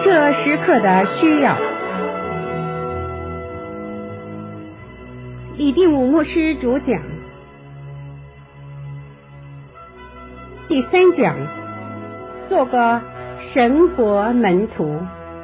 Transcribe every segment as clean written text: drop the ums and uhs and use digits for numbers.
这时刻的需要。李定武牧师主讲。第3讲，做个神国门徒。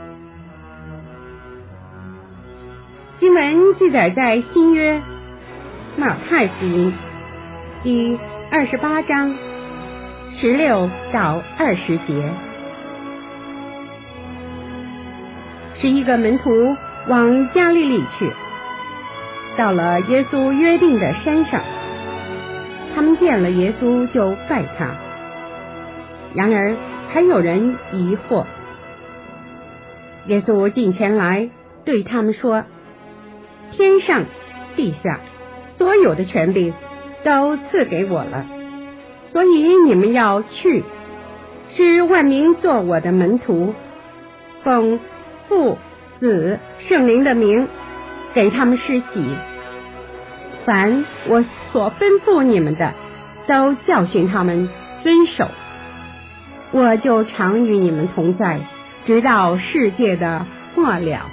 经文记载在新约马太福音第28章16到20节。11个门徒往加利利去，到了耶稣约定的山上，他们见了耶稣就拜他。然而还有人疑惑。耶稣近前来对他们说，天上地下所有的权柄都赐给我了，所以你们要去，使万民做我的门徒，奉父子圣灵的名给他们施洗，凡我所吩咐你们的都教训他们遵守，我就常与你们同在，直到世界的末了。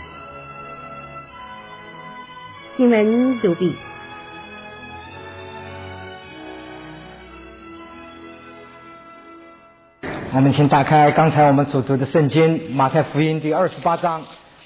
经文读毕。 我们请打开刚才我们所读的圣经，马太福音第28章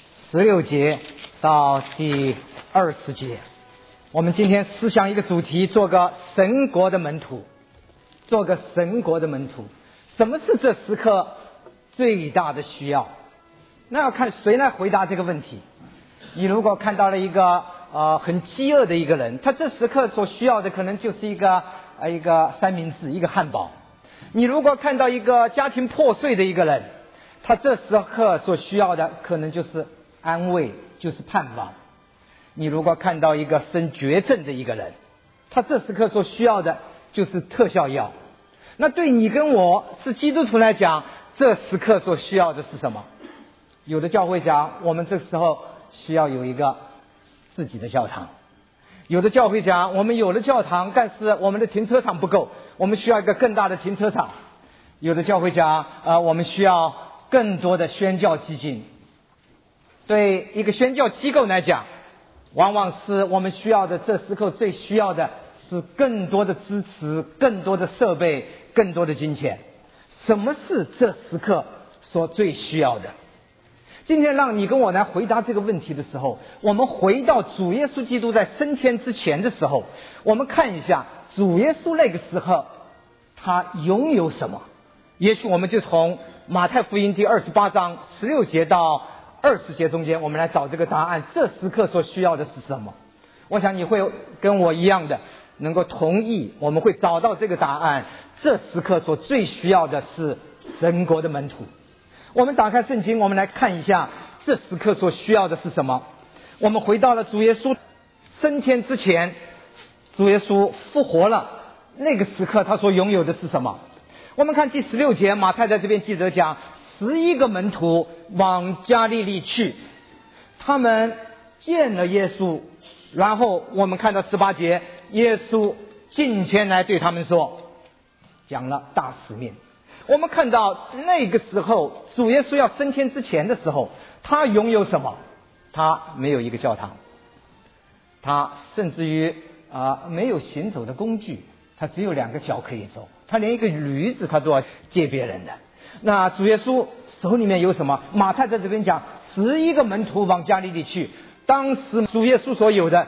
16节到第20节。我们今天思想一个主题，做个神国的门徒。做个神国的门徒，什么是这时刻最大的需要？那要看谁来回答这个问题。你如果看到了一个很饥饿的一个人，他这时刻所需要的可能就是一个三明治，一个汉堡。你如果看到一个家庭破碎的一个人，他这时刻所需要的可能就是安慰，就是盼望。你如果看到一个生绝症的一个人，他这时刻所需要的就是特效药。那对你跟我是基督徒来讲，这时刻所需要的是什么？有的教会讲，我们这时候需要有一个自己的教堂。有的教会讲，我们有了教堂，但是我们的停车场不够，我们需要一个更大的停车场。有的教会讲，我们需要更多的宣教基金。对一个宣教机构来讲，往往是我们需要的，这时刻最需要的是更多的支持，更多的设备，更多的金钱。什么是这时刻所最需要的？今天让你跟我来回答这个问题的时候，我们回到主耶稣基督在升天之前的时候，我们看一下主耶稣那个时候他拥有什么。也许我们就从马太福音第28章16节到20节中间，我们来找这个答案，这时刻所需要的是什么。我想你会跟我一样的能够同意，我们会找到这个答案，这时刻所最需要的是神国的门徒。我们打开圣经，我们来看一下这时刻所需要的是什么。我们回到了主耶稣升天之前，主耶稣复活了，那个时刻他所拥有的是什么？我们看第16节，马太在这边记着讲，11个门徒往加利利去，他们见了耶稣，然后我们看到18节，耶稣近前来对他们说，讲了大使命。我们看到那个时候主耶稣要升天之前的时候，他拥有什么？他没有一个教堂，他甚至于没有行走的工具，他只有2个脚可以走，他连一个驴子他都要借别人的。那主耶稣手里面有什么？马太在这边讲11个门徒往加利利去，当时主耶稣所有的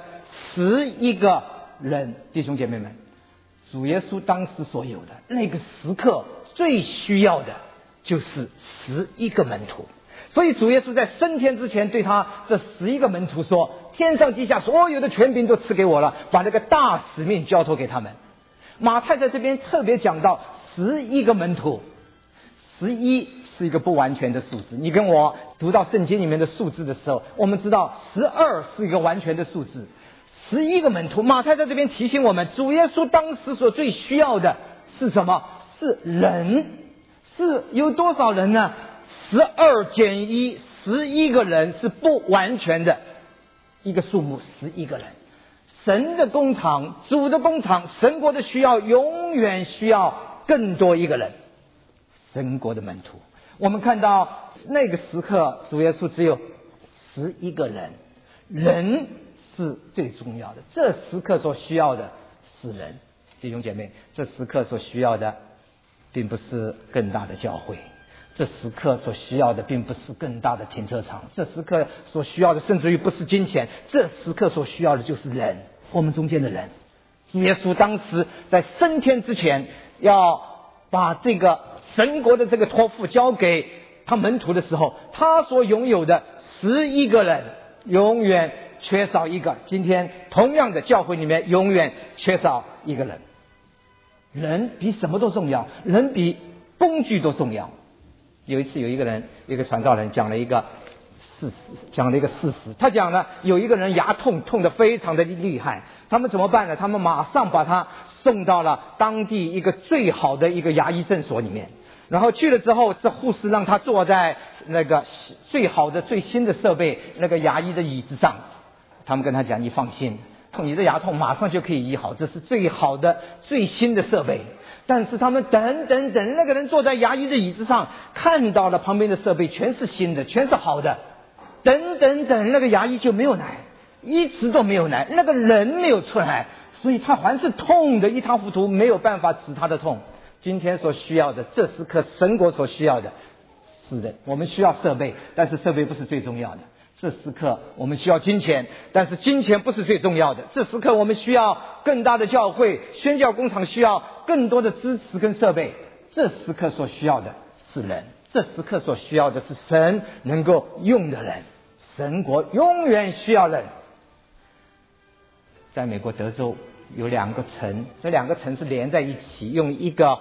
11个人，弟兄姐妹们，主耶稣当时所有的那个时刻最需要的就是11个门徒。所以主耶稣在升天之前对他这11个门徒说，天上地下所有的权柄都赐给我了，把这个大使命交托给他们。马太在这边特别讲到11个门徒，11是一个不完全的数字。你跟我读到圣经里面的数字的时候，我们知道12是一个完全的数字。11个门徒，马太在这边提醒我们，主耶稣当时所最需要的是什么？是人。是有多少人呢？12减1 11个人是不完全的一个数目，11个人。神的工厂，主的工厂，神国的需要永远需要更多一个人，神国的门徒。 我们看到那个时刻，主耶稣只有11个人，人是最重要的。这时刻所需要的是人，弟兄姐妹，这时刻所需要的并不是更大的教会，这时刻所需要的并不是更大的停车场，这时刻所需要的甚至于不是金钱，这时刻所需要的就是人，我们中间的人。主耶稣当时在升天之前，要把这个神国的这个托付交给他门徒的时候，他所拥有的11个人永远缺少一个。今天同样的教会里面永远缺少一个人。人比什么都重要，人比工具都重要。有一次有一个人，一个传道人讲了一个事实，他讲了有一个人牙痛得非常的厉害，他们怎么办呢？他们马上把他送到了当地一个最好的一个牙医诊所里面，然后去了之后，这护士让他坐在那个最好的最新的设备那个牙医的椅子上，他们跟他讲，你放心，你的牙痛马上就可以医好，这是最好的最新的设备。但是他们等，那个人坐在牙医的椅子上，看到了旁边的设备全是新的，全是好的，等，那个牙医就没有来，一直都没有来，那个人没有出来，所以他还是痛得一塌糊涂，没有办法止他的痛。今天所需要的，这时刻神国所需要的是人，我们需要设备，但是设备不是最重要的。这时刻我们需要金钱，但是金钱不是最重要的。这时刻我们需要更大的教会，宣教工厂需要更多的支持跟设备。这时刻所需要的是人，这时刻所需要的是神能够用的人。神国永远需要人。在美国德州有2个城，这2个城是连在一起，用一个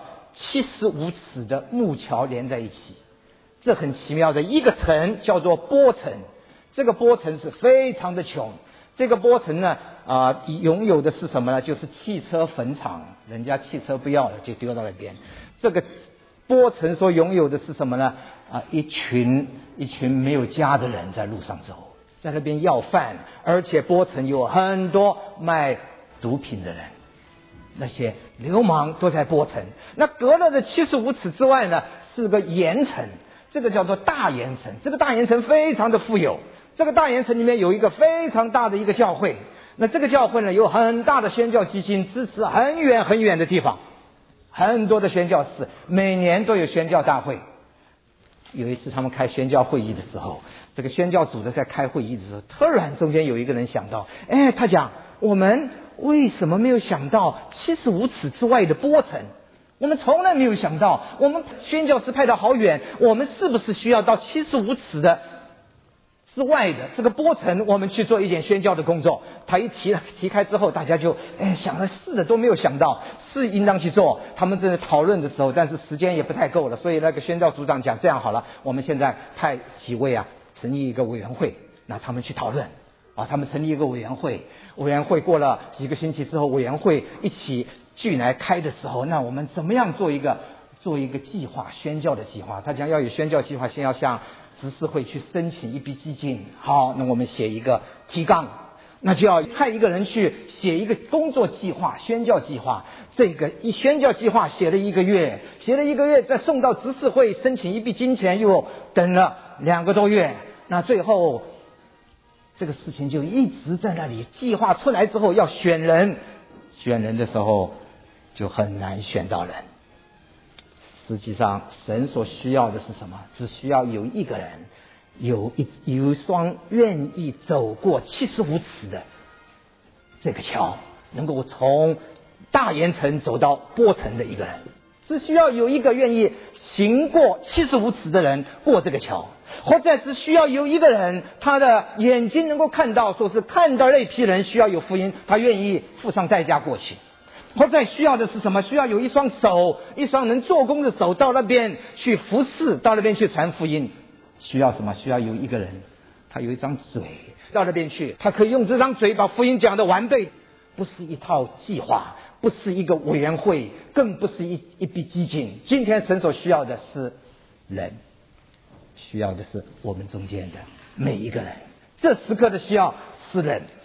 75尺的木桥连在一起。这很奇妙的一个城叫做波城，这个波城是非常的穷。这个波城呢拥有的是什么呢？就是汽车坟场，人家汽车不要了就丢到那边。这个波城所拥有的是什么呢？一群没有家的人在路上走，在那边要饭，而且波城有很多卖毒品的人，那些流氓都在波城。那隔了的75尺之外呢，是个盐城，这个叫做大盐城。这个大盐城非常的富有，这个大盐城里面有一个非常大的一个教会，那这个教会呢有很大的宣教基金，支持很远的地方，很多的宣教士，每年都有宣教大会。有一次他们开宣教会议的时候，这个宣教组的在开会议的时候，突然中间有一个人想到，他讲，我们为什么没有想到75尺之外的波城？我们从来没有想到，我们宣教士派到好远，我们是不是需要到75尺的之外的这个波城，我们去做一点宣教的工作？他一提开之后，大家就想了是的都没有想到，是应当去做。他们在讨论的时候，但是时间也不太够了，所以那个宣教组长讲，这样好了，我们现在派几位成立一个委员会，那他们去讨论他们成立一个委员会过了几个星期之后，委员会一起聚来开的时候，那我们怎么样做一个计划，宣教的计划？他讲要有宣教计划，先要向执事会去申请一笔基金。好，那我们写一个提纲，那就要派一个人去写一个工作计划，宣教计划。这个宣教计划写了一个月，再送到执事会申请一笔金钱，又等了2个多月。那最后这个事情就一直在那里。计划出来之后要选人的时候就很难选到人。实际上神所需要的是什么？只需要有一个人，有一双愿意走过75尺的这个桥，能够从大盐城走到波城的一个人。只需要有一个愿意行过75尺的人过这个桥，或者只需要有一个人，他的眼睛能够看到，说是看到那批人需要有福音，他愿意付上代价过去。或者需要的是什么？需要有一双手，一双能做工的手，到那边去服侍，到那边去传福音。需要什么？需要有一个人，他有一张嘴，到那边去，他可以用这张嘴把福音讲得完备。不是一套计划，不是一个委员会，更不是一笔基金。今天神所需要的是人，需要的是我们中间的每一个人。这时刻的需要是人，